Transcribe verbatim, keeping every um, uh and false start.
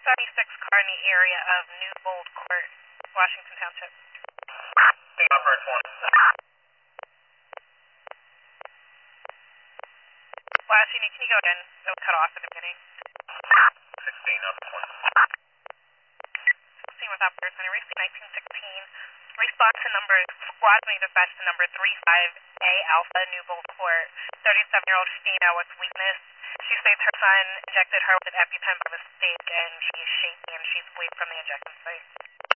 seventy-six car in the area of New Bold Court, Washington Township. Upper twenty. Washington, can you go again? It was cut off at the beginning. sixteen, upper twenty. sixteen with operator twenty, racing nineteen sixteen. Response to number, squad may dispatch to number three five A Alpha, New Bold Court. thirty-seven-year-old female with weakness. She states her son injected her with an EpiPen by mistake, and she's shaking and she's away from the injection site.